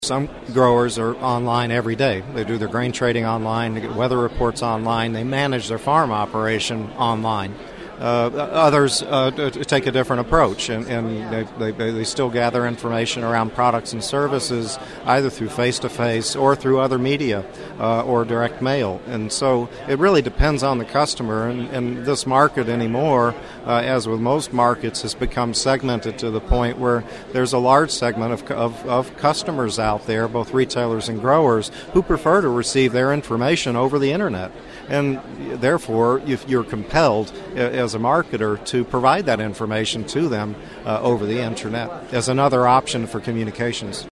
Some growers are online every day. They do their grain trading online, they get weather reports online, they manage their farm operation online. Others take a different approach, and they still gather information around products and services either through face-to-face or through other media or direct mail. And so it really depends on the customer, and this market anymore, as with most markets, has become segmented to the point where there's a large segment of customers out there, both retailers and growers, who prefer to receive their information over the Internet. And therefore, you're compelled as a marketer to provide that information to them over the Internet as another option for communications.